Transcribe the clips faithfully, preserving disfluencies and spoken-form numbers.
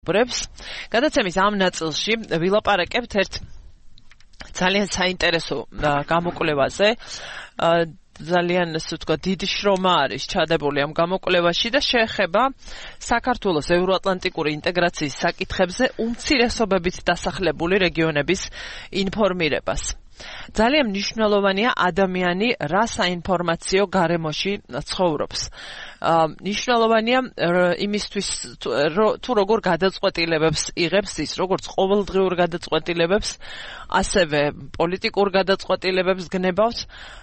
საუბრებს. გადაცემის ამ ნაწილში ვილაპარაკებთ ერთ ძალიან საინტერესო გამოკვლევაზე. ძალიან ასე ვთქვათ, დიდი შრომა არის ჩადებული ამ გამოკვლევაში და შეეხება საქართველოს ევროატლანტიკური ინტეგრაციის საკითხებზე უმცირესობებით დასახლებული რეგიონების ინფორმირებას. ძალიან მნიშვნელოვანია ადამიანი რა საინფორმაციო გარემოში ცხოვრობს. მნიშვნელოვანია იმისთვის თუ როგორ გადაწყვეტილებებს იღებს ის, როგორც ყოველდღიურ გადაწყვეტილებებს, ასევე პოლიტიკურ გადაწყვეტილებებს გნებავს.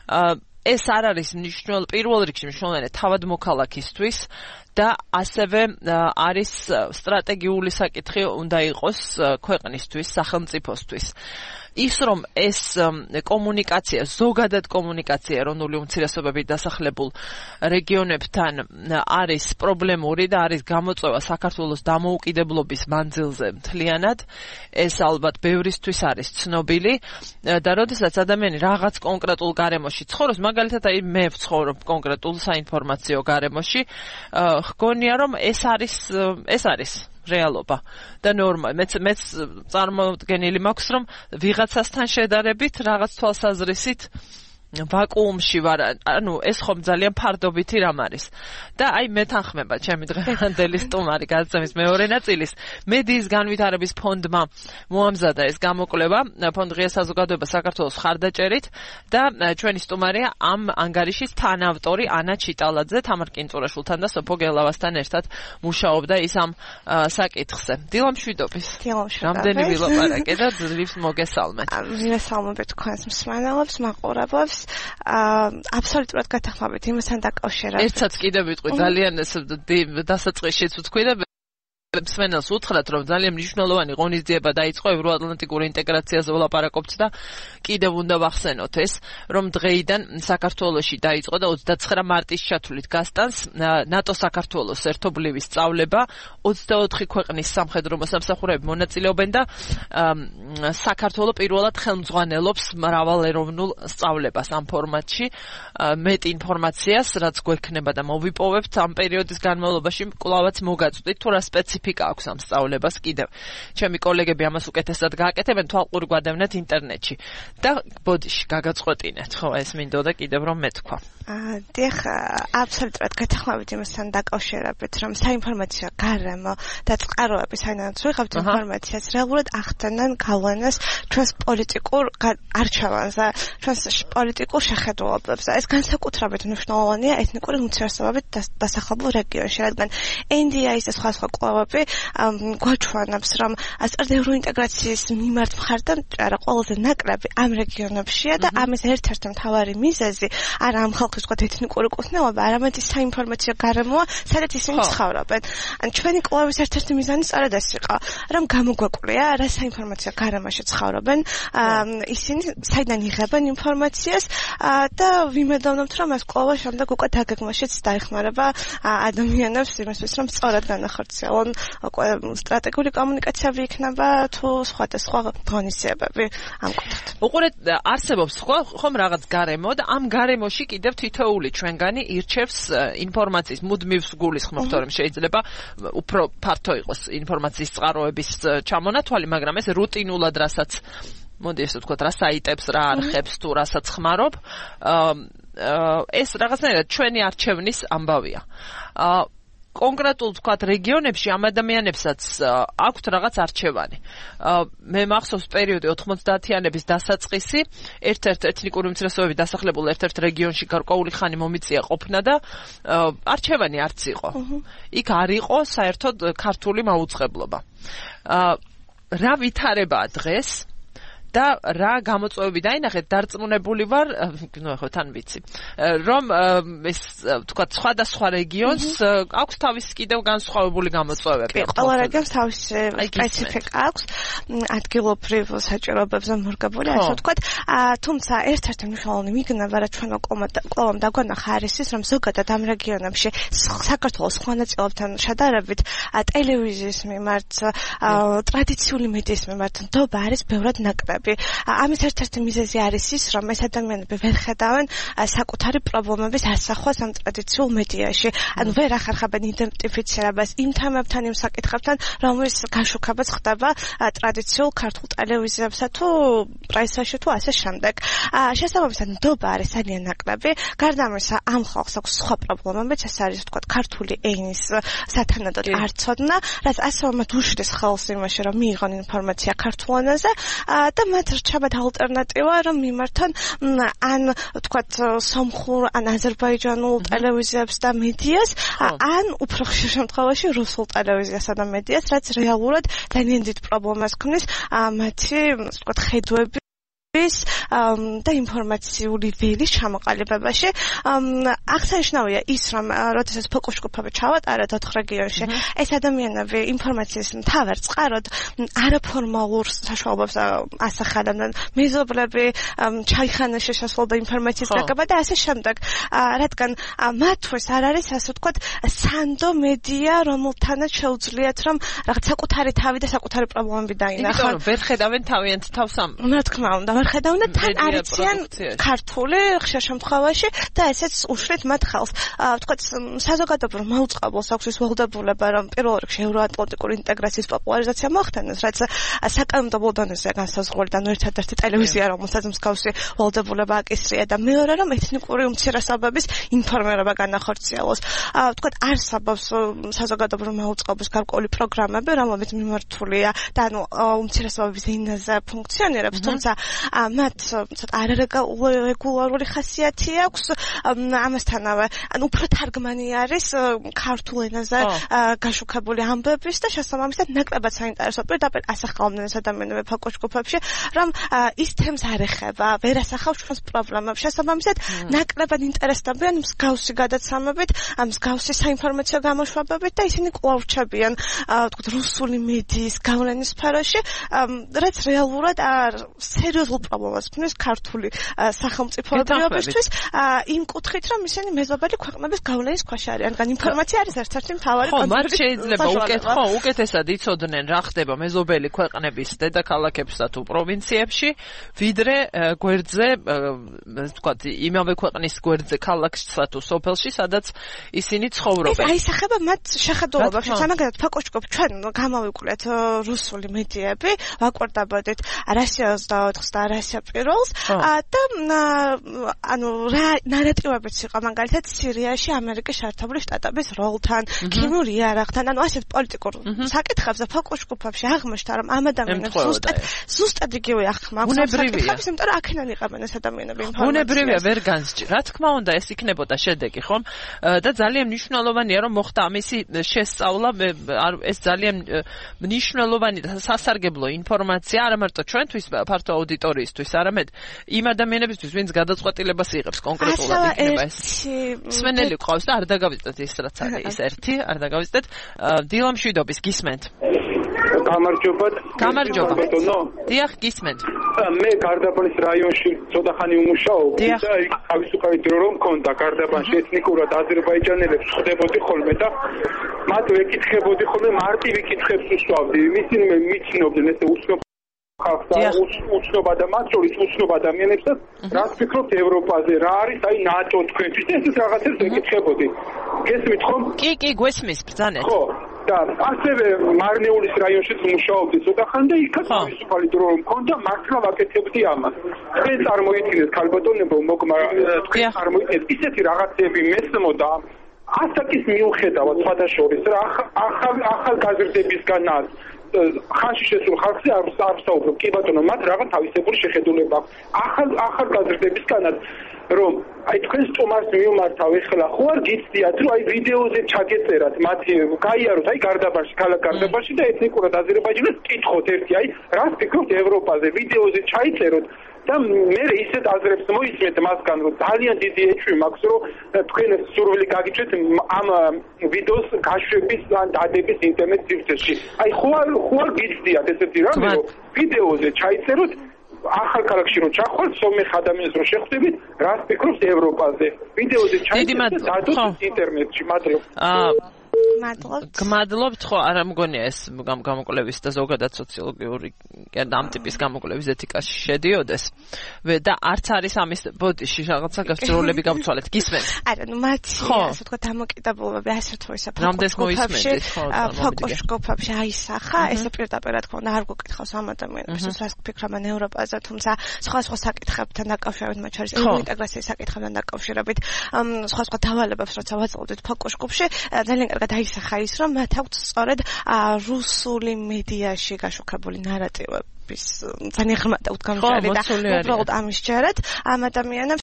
ეს არ არის მნიშვნელოვანი პირველ რიგში მნიშვნელოვანი თავად მოქალაქისთვის და ასევე არის სტრატეგიული საკითხი უნდა იყოს ქვეყნისთვის, სახელმწიფოსთვის. ის რომ ეს კომუნიკაცია, ზოგადად კომუნიკაცია ეროვნული უმცირესობებით დასახლებულ რეგიონებთან არის პრობლემური და არის გამოწვევა საქართველოს დამოუკიდებლობის მანძილზე მთლიანად, ეს ალბათ ბევრისთვის არის ცნობილი და როდესაც ადამიანი რაღაც კონკრეტულ გარემოში ცხოვრობს, მაგალითად აი მე ვცხოვრობ კონკრეტულ საინფორმაციო გარემოში, გონია რომ ეს არის ეს არის რეალობა და ნორმა. მეც მეც წარმოდგენილი მაქვს რომ ვიღაცასთან შედარებით რაღაც თვალსაზრისით ვაკუუმში ვარ, ანუ ეს ხომ ძალიან ფარდობითი რამ არის. და აი მეთანხმება ჩემი დღევანდელი სტუმარი გადაცემის მეორე ნაწილის მედიის განვითარების ფონდმა მოამზადა ეს გამოკვლევა, ფონდ ღია საზოგადოება საქართველოს ხარდაჭერით და ჩვენი სტუმარია ამ ანგარიშის თანავტორი ანა ჩიტალაძე, თამარ კინწურაშვილთან და სოფო გელავასთან ერთად მუშაობდა ის ამ საკითხზე. დილამშვიდობის. დილამშვიდობის. რამდენი ვილაპარაკე და ძლივს მოგესალმეთ. მივესალმებით თქვენს მსმენელებს, მაყურებლებს. აბსოლუტურად გათანხმებით იმასთან დაკავშირებით. ერთსაც კიდევ ვიტყვი, ძალიან დასაწყისშიც ვთქვი და მსმენელს უთხრათ, რომ ძალიან მნიშვნელოვანი ღონისძიება დაიწყო ევროატლანტიკური ინტეგრაციაზე ვლაპარაკობთ და კიდევ უნდა ვახსენოთ ეს, რომ დღეიდან საქართველოში დაიწყო და ოცდაცხრა მარტის ჩათვლით გასტანს ნატო-საქართველოს ერთობლივი სწავლება, ოცდაოთხი ქვეყნის სამხედრო მოსამსახურეები მონაწილეობენ და საქართველო პირველად ხელმძღვანელობს მრავალეროვნულ სწავლებას ამ ფორმატში. მეტ ინფორმაციას, რაც გვექნება და მოვიპოვებთ ამ პერიოდის განმავლობაში, კვლავაც მოგაწვდით თუ რა სპეციფიკა აქვს ამ სწავლებას კიდევ. ჩემი კოლეგები ამას უკეთესად გააკეთებენ, თვალყური გვადევნეთ ინტერნეტში. და ბოდიში გაგაწყვეტინეთ, ხო, ეს მინდოდა კიდევ რომ მეთქვა. დიახ, აბსოლუტურად გათანხმებით იმასთან დაკავშირებით, რომ საინფორმაციო გარემო და წყაროები, საიდანაც ვიღებთ ინფორმაციას, რეალურად ახდენენ გავლენას ჩვენს პოლიტიკურ არჩევანზე, ჩვენს პოლიტიკურ შეხედულებებზე. ეს განსაკუთრებით მნიშვნელოვანია ეთნიკური უმცირესობებით დასახლებულ რეგიონში, რადგან ენ დი აის და სხვა სხვა კვლევები გვაჩვენებს, რომ ასწორედ ევროინტეგრაციის მიმართ მხარდან არა ყველაზე ნაკლები ამ რეგიონებშია და ამის ერთ-ერთი მთავარი მიზეზი არა ამ ხალხის ვთქვათ ეთნიკური კუთვნილება, არამედ ის საინფორმაციო გარემოა, სადაც ისინი ცხოვრობენ. ან ჩვენი კვლევის ერთ-ერთი მიზანი სწორედ ეს იყო, რომ გამოგვეკვირია რა საინფორმაციო გარემოში ცხოვრობენ, ისინი საიდან იღებენ ინფორმაციას და ვიმედოვნებთ, რომ ეს კვლევა შემდეგ უკვე დაგეგმაშიც დაეხმარება ადამიანებს იმისთვის, რომ სწორად განახორციელონ სტრატეგიული კომუნიკაციები იქნება თუ სხვადასხვა ღონისძიებები ამ კუთხით. უყურეთ, არსებობს ხომ რაღაც გარემო და ამ გარემოში კიდევ თითოეული ჩვენგანი ირჩევს ინფორმაციის მუდმივს გულისხმობთ, რომ შეიძლება უფრო ფართო იყოს ინფორმაციის წყაროების ჩამონათვალი, მაგრამ ეს რუტინულად რასაც მოდი ესე ვთქვათ, რა საიტებს, რა არხებს თუ რასაც ხმარობ, ეს რაღაცნაირად ჩვენი არჩევნის ამბავია. კონკრეტულ ვთქვათ რეგიონებში ამ ადამიანებსაც აქვთ რაღაც არჩევანი. მე მახსოვს პერიოდი ოთხმოცდაათიანების დასაწყისი, ერთ-ერთ ეთნიკური უმცირესობებით დასახლებულ ერთ-ერთ რეგიონში გარკვეული ხანი მომიწია ყოფნა და არჩევანი არც იყო. იქ არ იყო საერთოდ ქართული მაუწყებლობა. რა ვითარებაა დღეს? და რა გამოწვევები დაინახეთ, დარწმუნებული ვარ, ნუ ახლა თან ვიცი, რომ ეს თქვა სხვადასხვა რეგიონს აქვს თავის კიდევ განსხვავებული გამოწვევები. ყველა რეგიონს თავის სპეციფიკა აქვს, ადგილობრივ საჭიროებებზე მორგებული, ასე ვთქვათ, თუმცა ერთ-ერთი მნიშვნელოვანი მიგნება, რაც ჩვენ კვლევამ დაგვანახა, არის ის, რომ ზოგადად ამ რეგიონებში საქართველოს სხვა ნაწილებთან შედარებით ტელევიზიის მიმართ, ტრადიციული მედიის მიმართ ნდობა არის ბევრად ნაკლები. ადამიანები. ამის ერთ-ერთი მიზეზი არის ის, რომ ეს ადამიანები ვერ ხედავენ საკუთარი პრობლემების ასახვას ამ ტრადიციულ მედიაში. ანუ ვერ ახერხებენ იდენტიფიცირებას იმ თემებთან, იმ საკითხებთან, რომლის გაშუქებაც ხდება ტრადიციულ ქართულ ტელევიზიებსა თუ პრესაში თუ ასე შემდეგ. შესაბამისად, ნდობა არის ძალიან ნაკლები. გარდა ამისა, ამ ხალხს აქვს სხვა პრობლემებიც, ეს არის თქვა ქართული ენის სათანადოდ არ ცოდნა, რაც ასევე მათ უშლის ხელს იმაში, რომ მიიღონ ინფორმაცია ქართულ ენაზე და მათ რჩებათ ალტერნატივა, რომ მიმართონ ან თქვა სომხურ, ან აზერბაიჯანულ ტელევიზიებს და მედიას, ან უფრო ხშირ შემთხვევაში რუსულ ტელევიზიასა და მედიას, რაც რეალურად ძალიან დიდ პრობლემას ქმნის მათი თქვა ხედვები და ინფორმაციული ველის ჩამოყალიბებაში. აღსანიშნავია ის, რომ როდესაც ფოკუს ჯგუფები ჩავატარეთ ოთხ რეგიონში, ეს ადამიანები ინფორმაციის მთავარ წყაროდ არაფორმალურ საშუალებებს ასახავენ. მეზობლები ჩაიხანაში შესვლოდა ინფორმაციის გაგება და ასე შემდეგ. რადგან მათთვის არ არის ასე ვთქვათ სანდო მედია, რომელთანაც შეუძლიათ რომ რაღაც საკუთარი თავი და საკუთარი პრობლემები დაინახონ. იმიტომ რომ ვერ ხედავენ თავიანთ თავს ამ. რა თქმა უნდა, ვერ ხედავენ და თან არიციან ქართული ხშირ შემთხვევაში და ესეც უშლით მათ ხელს. ვთქვათ, საზოგადოებრივ მაუწყებლოს აქვს ის ვალდებულება, რომ პირველ რიგში ევროატლანტიკური ინტეგრაციის პოპულარიზაცია მოახდენოს, რაც საკანონმდებლო დონეზე განსაზღვრული და ერთადერთი ტელევიზია, რომელსაც მსგავსი ვალდებულება აკისრია და მეორე, რომ ეთნიკური უმცირესობების ინფორმირება განახორციელოს. ვთქვათ, არსებობს საზოგადოებრივ მაუწყებლობის გარკვეული პროგრამები, რომლებიც მიმართულია და ანუ უმცირესობების ენაზე ფუნქციონირებს, თუმცა მათ ცოტა არარეგულარული ხასიათი აქვს ამასთანავე. ანუ უფრო თარგმანი არის ქართულ ენაზე გაშუქებული ამბების და შესაბამისად ნაკლებად საინტერესო პირდაპირ ასახავდნენ ეს ადამიანები ფოკუს ჯგუფებში, რომ ის თემს არ ეხება, ვერ ასახავს ჩვენს პრობლემებს. შესაბამისად ნაკლებად ინტერესდებიან მსგავსი გადაცემებით, მსგავსი საინფორმაციო გამოშვებებით და ისინი კვლავ რჩებიან ვთქვათ რუსული მედიის გავლენის სფეროში, რაც რეალურად სერიოზულ პრობლემას ქმნის ქართული სახელმწიფოებრიობისთვის იმ კუთხით, რომ ისინი მეზობელი ქვეყნების გავლენის ქვეშ არიან. რადგან ინფორმაცია არის ერთ-ერთი მთავარი კონფლიქტი. ხო, მათ შეიძლება უკეთო, უკეთესად იცოდნენ რა ხდება მეზობელი ქვეყნების დედაქალაქებსა თუ პროვინციებში, ვიდრე გვერდზე, ვთქვათ, იმავე ქვეყნის გვერდზე ქალაქსა თუ სოფელში, სადაც ისინი ცხოვრობენ. ეს აისახება მათ შეხედულებებში. სამაგერად ფოკუს ჯგუფი ჩვენ გამოვიკვლიეთ რუსული მედიები, ვაკვირდებოდით რუსია ოცდაოთხს და რუსია პირველს და ანუ რა ნარატივებიც იყო მაგალითად სირიაში ამერიკის შეერთებული შტატების როლთან, ქიმიურ იარაღთან, ანუ ასეთ პოლიტიკურ საკითხებზე ფოკუს ჯგუფებში აღმოჩნდა, რომ ამ ადამიანებს ზუსტად ზუსტად იგივე ახმა აქვს საკითხებს, იმიტომ რომ აქედან იყავენ ეს ადამიანები ინფორმაციას. ბუნებრივია ვერ განსჭირ. რა თქმა უნდა, ეს იქნებოდა შედეგი, ხომ? და ძალიან მნიშვნელოვანია, რომ მოხდა ამისი შესწავლა, ეს ძალიან მნიშვნელოვანი და სასარგებლო ინფორმაცია არა მარტო ჩვენთვის, ფართო აუდიტორიისთვის, არამედ იმ ადამიანებისთვის, ვინც გადაწყვეტილებას იღებს კონკრეტულად იქნება ეს. სვენელი ყავს და არ დაგავიწყდეთ ის რაც არის ის ერთი, არ დაგავიწყდეთ. დილა მშვიდობის გისმენთ. გამარჯობა. გამარჯობა. დიახ, გისმენთ. მე გარდაბანის რაიონში ცოტა ხანი ვმუშაობ და იქ თავისუფალი დრო რომ მქონდა გარდაბანში ეთნიკურად აზერბაიჯანელებს ხვდებოდი ხოლმე და მათ ვეკითხებოდი ხოლმე მარტივი კითხვებს უსვავდი. ისინი მე მიცნობდნენ ესე უცნობ ხალხსა უცნობ და მათ შორის უცნობ ადამიანებსაც რაც ფიქრობთ ევროპაზე, რა არის აი ნატო თქვენთვის ეს რაღაცებს ვეკითხებოდი. გესმით ხომ? კი, კი, გვესმის ბრძანეთ. ხო. და ასევე მარნეულის რაიონშიც მუშაობდი ცოტა ხან და იქაც თავისუფალი დრო რომ მქონდა მართლა ვაკეთებდი ამას. თქვენ წარმოიდგინეთ ქალბატონებო, მოგმა თქვენ წარმოიდგინეთ ისეთი რაღაცები მესმოდა ასაკის მიუხედავად სხვადასხვა რა ახალ ახალ გაზრდებისგანაც ხანში შესულ ხალხზე არ ვსაუბრობ, კი ბატონო, მათ რაღაც თავისებური შეხედულება აქვს. ახალ ახალ გაზრდებისგანაც რომ აი თქვენ სტუმარს მიუმართავ ეხლა ხო არ გიცდიათ რომ აი ვიდეოზე ჩაგეწერათ მათი გაიაროთ აი გარდაბანში ქალაქ გარდაბანში და ეთნიკურად აზერბაიჯანელს კითხოთ ერთი აი რას ფიქრობთ ევროპაზე ვიდეოზე ჩაიწეროთ და მე ისეთ აზრებს მოისმენთ მასგან რომ ძალიან დიდი ეჭვი მაქვს რომ თქვენ სურვილი გაგიჩვენთ ამ ვიდეოს გაშვების ან დადების ინტერნეტ სივრცეში აი ხო არ ხო არ გიცდიათ ესეთი რამე რომ ვიდეოზე ჩაიწეროთ ახალ ქალაქში რომ ჩახვალთ სომეხ ადამიანს რომ შეხვდებით რას ფიქრობს ევროპაზე ვიდეოზე ჩაიწეროთ და დადოთ ინტერნეტში მადლობა მადლობთ. გმადლობთ, ხო, არ მგონია ეს გამოკვლევის და ზოგადად სოციოლოგიური ამ ტიპის გამოკვლევის ეთიკაში შედიოდეს. და არც არის ამის ბოდიში რაღაცა გასწროლები გავცვალეთ. გისმენთ? არა, ნუ მათი ასე ვთქვათ დამოკიდებულება ასე თუ ისე რამდენს მოისმენთ, ხო, ფოკუს ჯგუფებში აისახა, ესე პირდაპირ რა თქმა უნდა არ გუკითხავს ამ ადამიანებს, რას ფიქრობენ ევროპაზე, თუმცა სხვა სხვა საკითხებთან დაკავშირებით, მათ შორის ინტეგრაციის საკითხებთან დაკავშირებით, სხვა სხვა დავალებებს როცა ვაწყობდით ფოკუს ჯგუფში, ძალიან კარგად აისახა ის, რომ მათ აქვს სწორედ რუსული მედიაში გაშუქებული ნარატივების ძალიან ღრმა და უდგამჭარი და უბრალოდ ამის ჯერად ამ ადამიანებს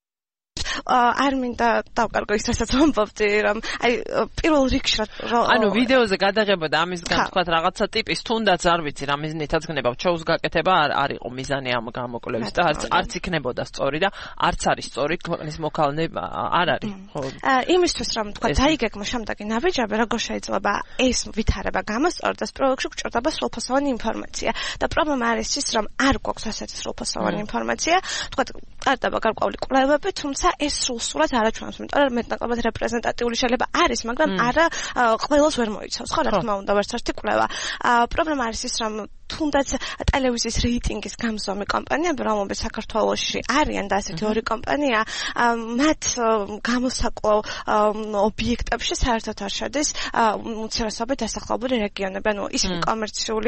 არ მინდა დავკარგო ის რასაც ვამბობდი, რომ აი პირველ რიგში ანუ ვიდეოზე გადაღება და ამისგან თქვათ რაღაცა ტიპის თუნდაც არ ვიცი რა მიზნითაც გნებავ ჩოუს გაკეთება არ არ იყო მიზანი ამ გამოკვლევის და არც არც იქნებოდა სწორი და არც არის სწორი ქვეყნის მოქალნე არ არის ხო იმისთვის რომ თქვათ დაიგეგმო შემდეგი ნაბიჯები როგორ შეიძლება ეს ვითარება გამოსწორდეს პროექტში გჭირდება სრულფასოვანი ინფორმაცია და პრობლემა არის ის რომ არ გვაქვს ასეთი სრულფასოვანი ინფორმაცია თქვათ ტარდება გარკვეული კვლევები თუმცა ეს სრულად არ აჩვენებს, იმიტომ რომ მეტნაკლებად რეპრეზენტატიული შეიძლება არის, მაგრამ არა ყველას ვერ მოიცავს, ხო, რა თქმა უნდა, ვერც ერთი კვლევა. პრობლემა არის ის, რომ თუნდაც ტელევიზიის რეიტინგის გამზომი კომპანიები, რომლებიც საქართველოში არიან და ასეთი ორი კომპანია, მათ გამოსაკლავ ობიექტებში საერთოდ არ შედის უმცირესობით დასახლებული რეგიონები, ანუ ისინი კომერციული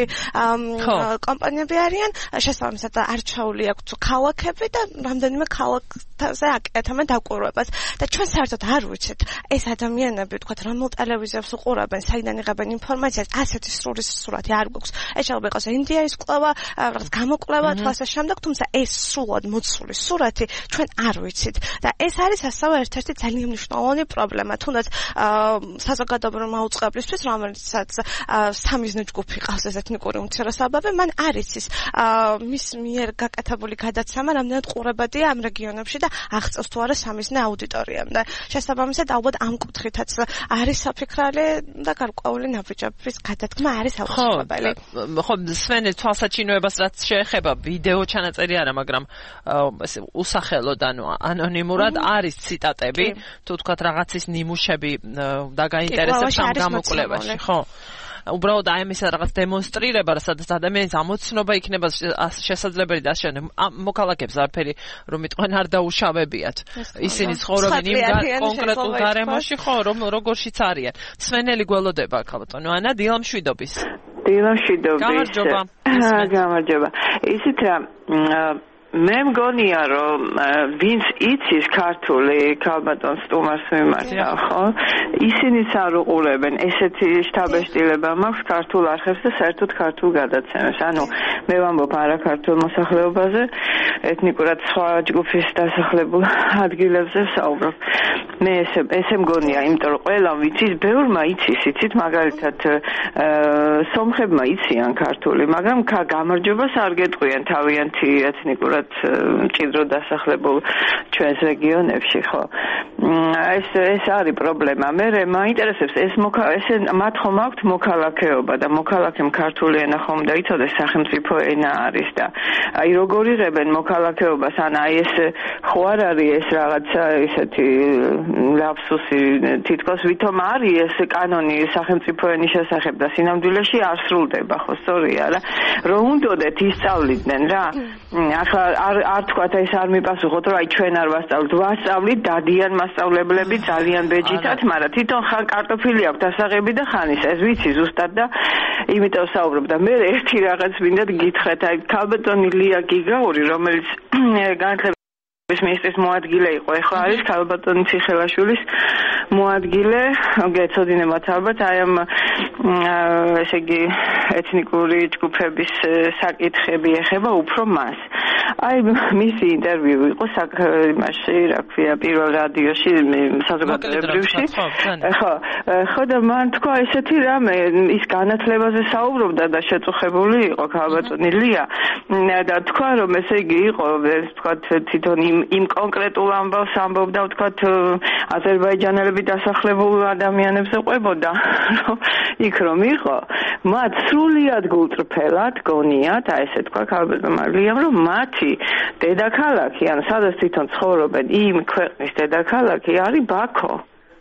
კომპანიები არიან, შესაბამისად არჩეული აქვთ ქალაქები და რამდენიმე ქალაქზე აკეთებენ დაკვირვებას და ჩვენ საერთოდ არ ვიცით ეს ადამიანები თქვათ რომელ ტელევიზიებს უყურებენ, საიდან იღებენ ინფორმაციას, ასეთი სრული სურათი არ გვაქვს. ეს შეიძლება იყოს ინდიის კვლევა, რაღაც გამოკვლევა თვალსა შემდეგ, თუმცა ეს სრულად მოცული სურათი ჩვენ არ ვიცით და ეს არის ასევე ერთ-ერთი ძალიან მნიშვნელოვანი პრობლემა. თუნდაც საზოგადოებრივი მაუწყებლისთვის, რომელიცაც სამიზნე ჯგუფი ყავს ეს ეთნიკური უმცირესობები, მან არ იცის მის მიერ გაკეთებული გადაცემა რამდენად ყურებადია ამ რეგიონებში და აღწევს თუ არა სამიზნე აუდიტორიამ და შესაბამისად ალბათ ამ კუთხითაც არის საფიქრალი და გარკვეული ნაბიჯების გადადგმა არის აუცილებელი. ხო, სვენე თვალსაჩინოებას რაც შეეხება ვიდეო ჩანაწერი არა, მაგრამ ესე უსახელოდ ანუ ანონიმურად არის ციტატები, თუ თქვათ რაღაცის ნიმუშები და გაინტერესებს ამ გამოკვლევაში, ხო? უბრალოდ აი ამის რაღაც დემონსტრირება, სადაც ადამიანის ამოცნობა იქნება შესაძლებელი და შემდეგ მოქალაქეებს არაფერი რომ იტყვენ არ დაუშავებიათ. ისინი ცხოვრობენ იმ კონკრეტულ გარემოში, ხო, რომ როგორშიც არიან. სვენელი გველოდება ქალბატონო ანა დილამშვიდობის. დილამშვიდობის. გამარჯობა. გამარჯობა. ისიც რა მე მგონია რომ ვინც იცის ქართული ქალბატონ სტუმარს მიმართა, ხო? ისინიც არ უყურებენ ესეთი შთაბეჭდილება მაქვს ქართულ არხებს და საერთოდ ქართულ გადაცემებს. ანუ მე ვამბობ არა ქართულ მოსახლეობაზე, ეთნიკურად სხვა ჯგუფის დასახლებულ ადგილებზე ვსაუბრობ. მე ესე ესე მგონია, იმიტომ რომ ყველა ვიცის, ბევრმა იცის, იცით, მაგალითად სომხებმა იციან ქართული, მაგრამ გამარჯვებას არ გეტყვიან თავიანთი ეთნიკურად მჭიდრო დასახლებულ ჩვენს რეგიონებში, ხო? ეს ეს არის პრობლემა. მე მაინტერესებს ეს ეს მათ ხომ აქვთ მოქალაქეობა და მოქალაქემ ქართული ენა ხომ დაიცოდეს სახელმწიფო ენა არის და აი როგორ იღებენ მოქალაქეობას, ან აი ეს ხო არ არის ეს რაღაცა ისეთი ლაფსუსი, თითქოს ვითომ არის ეს კანონი სახელმწიფო ენის შესახებ და სინამდვილეში არ სრულდება, ხო, სწორია რა. რომ უნდოდეთ ისწავლიდნენ რა. ახლა არ არ თქვათ ეს არ მიპასუხოთ რომ აი ჩვენ არ ვასწავლეთ, ვასწავლით დადიან მასწავლებლები ძალიან ბეჯითად, მაგრამ თვითონ ხან კარტოფილი აქვს დასაღები და ხან ის ეს ვიცი ზუსტად და იმიტომ საუბრობ და მე ერთი რაღაც მინდა გითხრათ, აი ქალბატონი ლია გიგაური, რომელიც განათლების მინისტრის მოადგილე იყო, ეხლა არის ქალბატონი ციხელაშვილის მოადგილე, გეცოდინებათ ალბათ აი ამ ესე იგი ეთნიკური ჯგუფების საკითხები ეხება უფრო მას. აი მისი ინტერვიუ იყო იმაში, რა ქვია, პირველ რადიოში, საზოგადოებრივში. ხო, ხო და მან თქვა ესეთი რამე, ის განათლებაზე საუბრობდა და შეწუხებული იყო ქალბატონი ლია და თქვა რომ ესე იგი იყო, ეს თქვა თვითონ იმ იმ კონკრეტულ ამბავს ამბობდა, თქვა აზერბაიჯანელები დასახლებულ ადამიანებს ეყვებოდა, რომ იქ რომ იყო, მათ სრულიად გულწრფელად გონიათ, აი ესე თქვა ქალბატონმა ლიამ, რომ მათი დედაქალაქი, ან სადაც თვითონ ცხოვრობენ, იმ ქვეყნის დედაქალაქი არის ბაქო.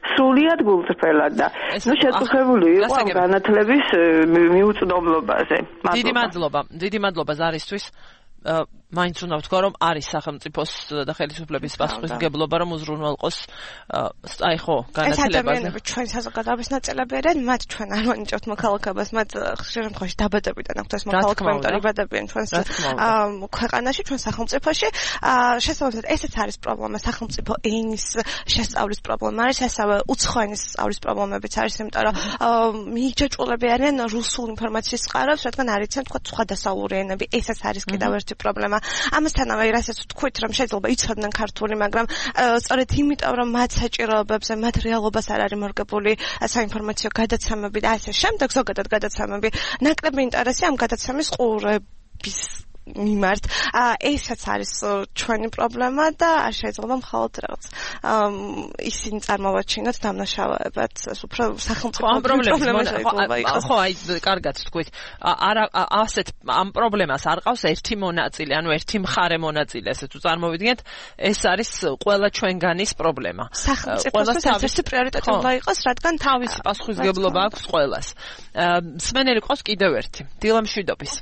სრულიად გულწრფელად და ნუ შეწუხებული იყო ამ განათლების მიუწვდომლობაზე. დიდი მადლობა, დიდი მადლობა ზარისთვის. მაინც უნდა ვთქვა, რომ არის სახელმწიფოს და ხელისუფლების პასუხისმგებლობა, რომ უზრუნველყოს აი ხო, განათლებაზე. ეს ადამიანები ჩვენ საზოგადოების ნაწილები არიან, მათ ჩვენ არ ვანიჭებთ მოქალაქეობას, მათ ხშირ შემთხვევაში დაბადებიდან აქვთ ეს მოქალაქეობა, იბადებიან ჩვენს ქვეყანაში, ჩვენ სახელმწიფოში. შესაბამისად, ესეც არის პრობლემა, სახელმწიფო ენის შესწავლის პრობლემა არის, ესაა უცხო ენის სწავლის პრობლემებიც არის, იმიტომ რომ მიჯაჭვულები არიან რუსულ ინფორმაციის წყაროს, რადგან არ იციან თქვა სხვა დასავლური ენები, ესეც არის კიდევ ერთი პრობლემა. ამასთანავე რასაც ვთქვით, რომ შეიძლება იცოდნენ ქართული, მაგრამ სწორედ იმიტომ, რომ მათ საჭიროებებზე, მათ რეალობას არ არის მორგებული საინფორმაციო გადაცემები და ასე შემდეგ, ზოგადად გადაცემები, ნაკლები ინტერესი ამ გადაცემის ყურების მიმართ. ესაც არის ჩვენი პრობლემა და არ შეიძლება მხოლოდ რაღაც ისინი წარმოვაჩინოთ დამნაშავეებად, უფრო სახელმწიფო პრობლემა შეიძლება იყოს. ხო, აი, კარგად თქვით. არა, ასეთ ამ პრობლემას არ ყავს ერთი მონაწილე, ანუ ერთი მხარე მონაწილე, ესე თუ წარმოვიდგინეთ, ეს არის ყველა ჩვენგანის პრობლემა. სახელმწიფოს ერთ-ერთი პრიორიტეტი უნდა იყოს, რადგან თავისი პასუხისმგებლობა აქვს ყველას. მსმენელი ყავს კიდევ ერთი. დილა მშვიდობის.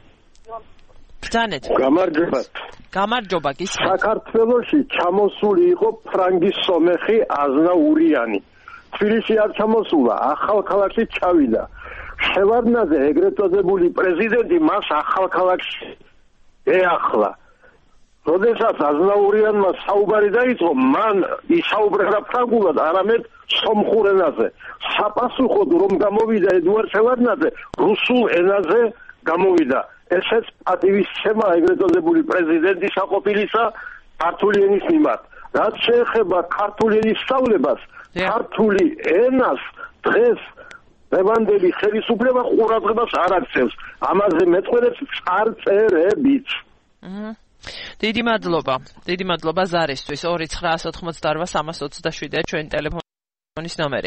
ბრძანეთ. გამარჯობა. გამარჯობა, გისმენთ. საქართველოში ჩამოსული იყო ფრანგის სომეხი აზნაურიანი. თბილისში არ ჩამოსულა, ახალქალაქში ჩავიდა. შევარდნაძე ეგრეთ წოდებული პრეზიდენტი მას ახალქალაქში ეახლა. როდესაც აზნაურიანმა საუბარი დაიწყო, მან ისაუბრა ფრანგულად, არამედ სომხურ ენაზე. საპასუხოდ რომ გამოვიდა ედუარდ შევარდნაძე, რუსულ ენაზე გამოვიდა. ესეც პატივისცემა ეგრეთ წოდებული პრეზიდენტის საყოფილისა ქართული ენის მიმართ. რაც შეეხება ქართული ენის სწავლებას, ქართული ენას დღეს დღევანდელი ხელისუფლება ყურადღებას არ აქცევს. ამაზე მეწყვეტებს წარწერებით. დიდი მადლობა. დიდი მადლობა ზარისთვის. ორი ცხრაას ოთხმოცდაორვა სამას ოცდაშვიდია ჩვენი ტელეფონის ნომერი.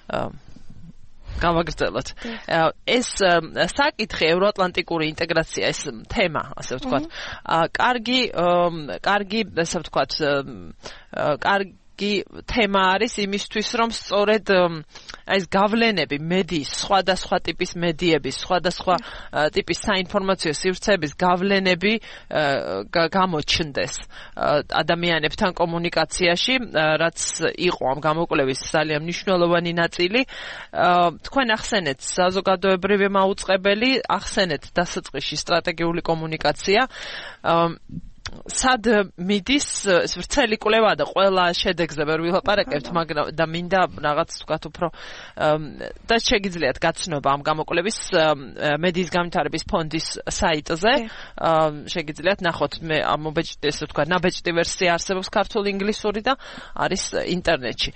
გავაგრძელოთ. ეს საკითხი ევროატლანტიკური ინტეგრაცია, ეს თემა, ასე ვთქვათ. კარგი, კარგი, ასე ვთქვათ, კარგი თემა არის იმისთვის, რომ სწორედ აი ეს გავლენები მედიის, სხვადასხვა ტიპის მედიების, სხვადასხვა ტიპის საინფორმაციო სივრცეების გავლენები გამოჩნდეს ადამიანებთან კომუნიკაციაში, რაც იყო ამ გამოკვლევის ძალიან მნიშვნელოვანი ნაწილი. თქვენ ახსენეთ საზოგადოებრივი მაუწყებელი, ახსენეთ დასაწყისში სტრატეგიული კომუნიკაცია. სად მიდის ვრცელი კვლევა და ყველა შედეგზე ვერ ვილაპარაკებთ, მაგრამ და მინდა რაღაც თქვათ უფრო და შეგიძლიათ გაცნობა ამ გამოკვლევის მედიის განვითარების ფონდის საიტზე. შეგიძლიათ ნახოთ, მე მობეჭდი ესე ვთქვა, ნაბეჭდი ვერსია არსებობს ქართულ ინგლისური და არის ინტერნეტში.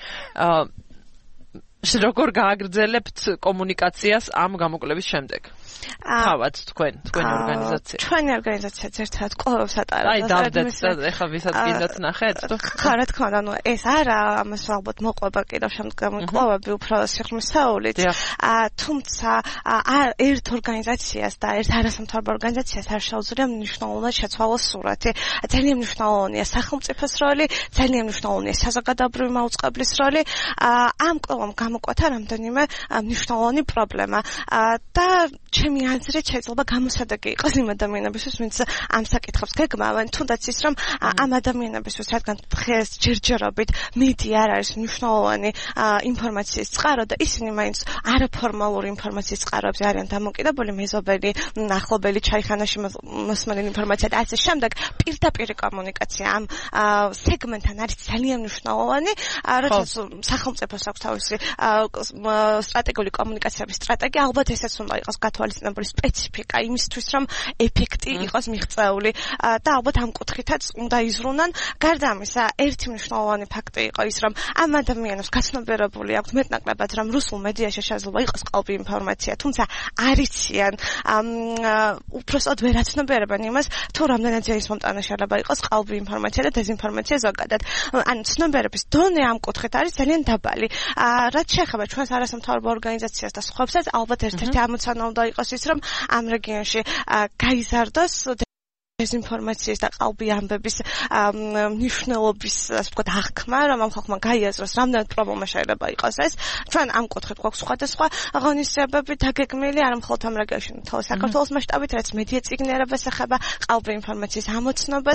როგორ გააგრძელებთ კომუნიკაციას ამ გამოკვლევის შემდეგ? თავად თქვენ, თქვენი ორგანიზაცია. ჩვენი ორგანიზაცია ერთად კვლევებს ატარებს. აი, დავდეთ და ეხლა ვისაც გინდათ ნახეთ? ხო, რა თქმა უნდა, ეს არა, ამას ალბათ მოყვება კიდევ შემდგომი კვლევები უფრო სიღრმისეულით. თუმცა ერთ ორგანიზაციას და ერთ არასამთავრობო ორგანიზაციას არ შეუძლია მნიშვნელოვნად შეცვალოს სურათი. ძალიან მნიშვნელოვანია სახელმწიფოს როლი, ძალიან მნიშვნელოვანია საზოგადოებრივი მაუწყებლის როლი. ამ კვლევამ გამოკვეთა რამდენიმე მნიშვნელოვანი პრობლემა და ჩემი აზრით შეიძლება გამოსადეგი იყოს იმ ადამიანებისთვის, ვინც ამ საკითხებს გეგმავენ, თუნდაც ის, რომ ამ ადამიანებისთვის, რადგან დღეს ჯერჯერობით მედია არ არის მნიშვნელოვანი ინფორმაციის წყარო და ისინი მაინც არაფორმალური ინფორმაციის წყაროებზე არიან დამოკიდებული, მეზობელი, ახლობელი, ჩაიხანაში მოსმენილი ინფორმაცია და ასე შემდეგ, პირდაპირი კომუნიკაცია ამ სეგმენტთან არის ძალიან მნიშვნელოვანი, როდესაც სახელმწიფოს აქვს თავისი სტრატეგიული კომუნიკაციების სტრატეგია, ალბათ ესეც უნდა იყოს გათვალისწინებული სპეციფიკა იმისთვის, რომ ეფექტი იყოს მიღწეული და ალბათ ამ კუთხითაც უნდა იზრუნან. გარდა ამისა, ერთი მნიშვნელოვანი ფაქტი იყო ის, რომ ამ ადამიანებს გაცნობიერებული აქვს მეტნაკლებად, რომ რუსულ მედიაში შეიძლება იყოს ყალბი ინფორმაცია, თუმცა არ იციან, უпростოდ ვერ აცნობიერებენ იმას, თუ რამდენად ზეისმომტანო შეიძლება იყოს ყალბი ინფორმაცია და დეზინფორმაცია ზოგადად. ანუ ცნობიერების დონე ამ კუთხით არის ძალიან დაბალი. რაც შეეხება ჩვენს არასამთავრობო ორგანიზაციას და სხვებსაც, ალბათ ერთ-ერთი ამოცანა უნდა იყოს ის, რომ ამ რეგიონში გაიზარდოს დეზინფორმაციის და ყალბი ამბების მნიშვნელობის, ასე ვთქვათ, აღქმა, რომ ამ ხალხმა გაიაზროს, რამდენად პრობლემა შეიძლება იყოს ეს. ჩვენ ამ კუთხით გვაქვს სხვადასხვა ღონისძიებები დაგეგმილი, არა მხოლოდ ამ რეგიონში, თორე საქართველოს მასშტაბით, რაც მედია წიგნიერებას ეხება, ყალბი ინფორმაციის ამოცნობას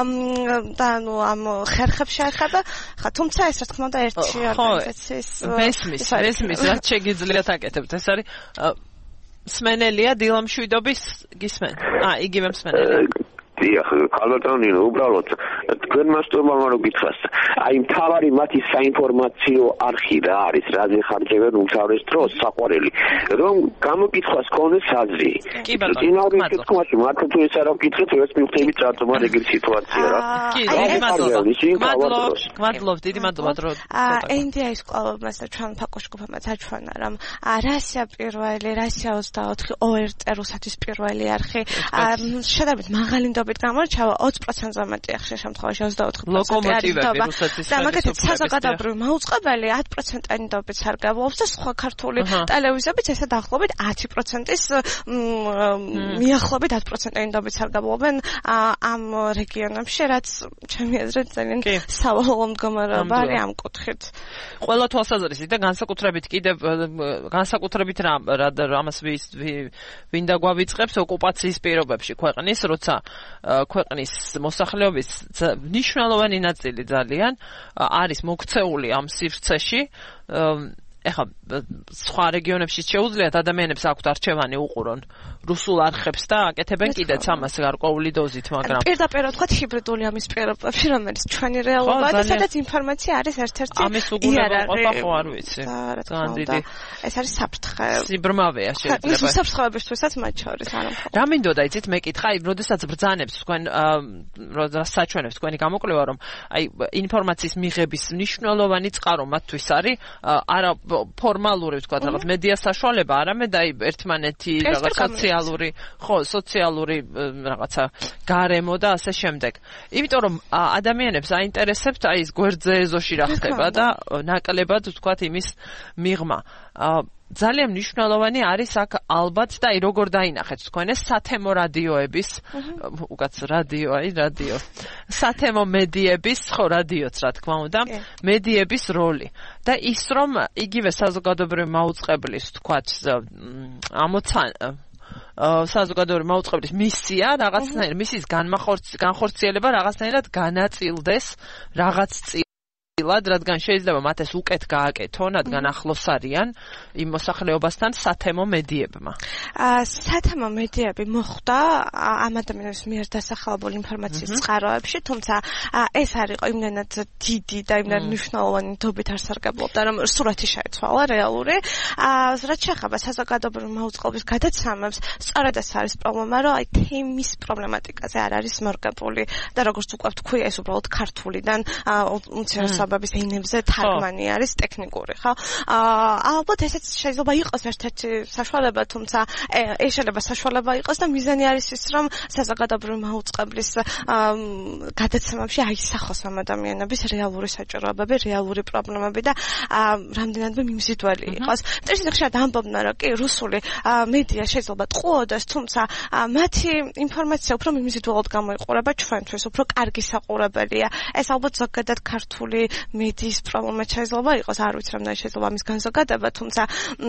და ანუ ამ ხერხებს შეეხება. ხა, თუმცა ეს რა თქმა უნდა ერთი ორგანიზაციის მესმის, მესმის, რაც შეგიძლიათ აკეთებთ. ეს არის სმენელია დილამშვიდობის გისმენ. აა, იგივე მსმენელია. დიახ, ქალბატონინო, უბრალოდ თქვენ მასწავლებელმა რო გითხრას, აი მთავარი მათი საინფორმაციო არხი რა არის, რაზე ხარჯებენ უმთავრეს დროს საყვარელი, რომ გამოკითხვას ქონდეს აზრი. კი ბატონო, წინააღმდეგ კითხვაში მართლა თუ ეს არ ვკითხეთ, ეს მივხვდებით რატომ არ ეგრე სიტუაცია რა. კი, დიდი მადლობა. მადლობა, მადლობა, დიდი მადლობა დრო. ენდიაის კვლევებმაც და ჩვენ ფაკუს ჯგუფებმაც აჩვენა, რომ რასია პირველი, რასია ოცდაოთხი ОРТ რუსეთის პირველი არხი, შედარებით მაღალი გამორჩევა ოცი პროცენტზე მეტი ახლა შემთხვევაში ოცდაოთხი პროცენტი არის ნდობა. და მაგათაც საზოგადოებრივი მაუწყებელი ათი პროცენტიანი ნდობით სარგებლობს და სხვა ქართული ტელევიზიებიც ესე დაახლოებით ათი პროცენტის მიახლოებით ათი პროცენტიანი ნდობით სარგებლობენ ამ რეგიონებში, რაც ჩემი აზრით ძალიან სავალალო მდგომარეობა არის ამ კუთხით. ყველა თვალსაზრისით და განსაკუთრებით კიდევ განსაკუთრებით რა ამას ვინდა გვავიწყებს ოკუპაციის პირობებში ქვეყნის, როცა ქვეყნის მოსახლეობის მნიშვნელოვანი ნაწილი ძალიან არის მოქცეული ამ სივრცეში. ეხლა სხვა რეგიონებში შეუძლიათ ადამიანებს აქვთ არჩევანი უყურონ რუსულ არხებს და აკეთებენ კიდეც ამას გარკვეული დოზით, მაგრამ პირდაპირ ვთქვათ ჰიბრიდული ამის პირობებში, რომელიც ჩვენი რეალობაა და სადაც ინფორმაცია არის ერთ-ერთი ამის უგულებო ყოფა ხო არ ვიცი. ძალიან დიდი. ეს არის საფრთხე. სიბრმავეა შეიძლება. ეს საფრთხეებისთვისაც მათ შორის არა მხოლოდ. რა მინდოდა იცით მე კითხა, აი როდესაც ბრძანებს თქვენ როდესაც საჩვენებს თქვენი გამოკვლევა, რომ აი ინფორმაციის მიღების მნიშვნელოვანი წყარო მათთვის არის არა ფორმალური ვთქვათ რაღაც მედია საშუალება, არამედ აი ერთმანეთი რაღაც სოციალური, ხო, სოციალური რაღაცა გარემო და ასე შემდეგ. იმიტომ რომ ადამიანებს აინტერესებთ აი ეს გვერდზე ეზოში რა ხდება და ნაკლებად ვთქვათ იმის მიღმა. ძალიან მნიშვნელოვანი არის აქ ალბათ და აი როგორ დაინახეთ თქვენ ეს სათემო რადიოების უკაც რადიო აი რადიო სათემო მედიების ხო რადიოც რა თქმა უნდა მედიების როლი და ის რომ იგივე საზოგადოებრივი მაუწყებლის ვთქვათ ამოცან საზოგადოებრივი მაუწყებლის მისია რაღაცნაირად მისის განხორციელება რაღაცნაირად განაწილდეს რაღაც რადგან შეიძლება მათ ეს უკეთ გააკეთონ, რადგან ახლოს არიან იმ მოსახლეობასთან სათემო მედიებმა. სათემო მედიები მოხვდა ამ ადამიანების მიერ დასახელებული ინფორმაციის წყაროებში, თუმცა ეს არ იყო იმდენად დიდი და იმდენად მნიშვნელოვანი ნდობით არ სარგებლობდა, რომ სურათი შეეცვალა რეალური. რაც შეეხება საზოგადოებრივი მაუწყებლობის გადაცემებს, სწორედ ეს არის პრობლემა, რომ აი თემის პრობლემატიკაზე არ არის მორგებული და როგორც უკვე ვთქვი, ეს უბრალოდ ქართულიდან უმცირესობა ბაბის ენებზე თარგმანი არის ტექნიკური, ხო? აა ალბათ ესეც შეიძლება იყოს ერთ-ერთი საშუალება, თუმცა ეს შეიძლება საშუალება იყოს და მიზანი არის ის, რომ საზოგადოებრივი მაუწყებლის გადაცემებში აისახოს ამ ადამიანების რეალური საჭიროებები, რეალური პრობლემები და რამდენადმე მიმზიდველი იყოს. მტერს ხშირად ამბობდნენ, რომ კი რუსული მედია შეიძლება ტყუოდეს, თუმცა მათი ინფორმაცია უფრო მიმზიდველად გამოიყურება ჩვენთვის, უფრო კარგი საყურებელია. ეს ალბათ ზოგადად ქართული მედიის პრობლემა შეიძლება იყოს, არ ვიცი რამდენი შეიძლება ამის განზოგადება, თუმცა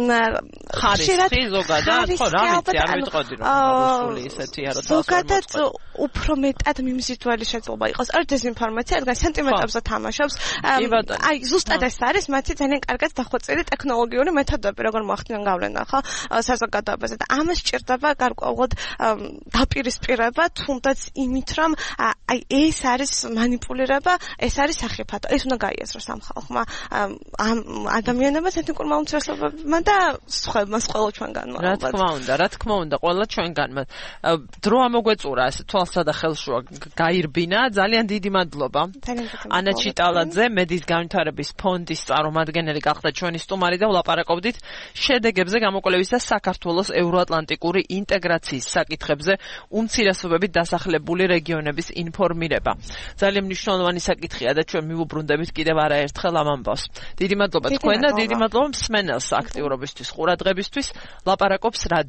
ხარისხი ზოგადად, ხო, რა ვიცი, არ ვიტყოდი რომ რუსული ისეთია, რომ ზოგადად უფრო მეტად მიმზიდველი შეიძლება იყოს. არ დეზინფორმაცია, რადგან სენტიმეტრებზე თამაშობს. აი, ზუსტად ეს არის მათი ძალიან კარგად დახვეწილი ტექნოლოგიური მეთოდები, როგორ მოახდინონ გავლენა, ხო, საზოგადოებაზე და ამას სჭირდება გარკვეულად დაპირისპირება, თუნდაც იმით, რომ აი ეს არის მანიპულირება, ეს არის სახიფათო. ეს უნდა გაიაზროს ამ ხალხმა, ამ ადამიანებმა, ეთნიკურმა უმცირესობებმა და სხვებმა, ყველა ჩვენგანმა. რა თქმა უნდა, რა თქმა უნდა, ყველა ჩვენგანმა. დრო ამოგვეწურა ეს თვალსა და ხელშუა გაირბინა. ძალიან დიდი მადლობა. ანა ჩიტალაძე, მედიის განვითარების ფონდის წარმომადგენელი გახდა ჩვენი სტუმარი და ვლაპარაკობდით შედეგებზე გამოკვლევის და საქართველოს ევროატლანტიკური ინტეგრაციის საკითხებზე უმცირესობებით დასახლებული რეგიონების ინფორმირება. ძალიან მნიშვნელოვანი საკითხია და ჩვენ მივუბრუნდებით კიდევ არაერთხელ ამ ამბავს. დიდი მადლობა თქვენ და დიდი მადლობა მსმენელს აქტიურობისთვის, ყურადღებისთვის. ლაპარაკობს რადიო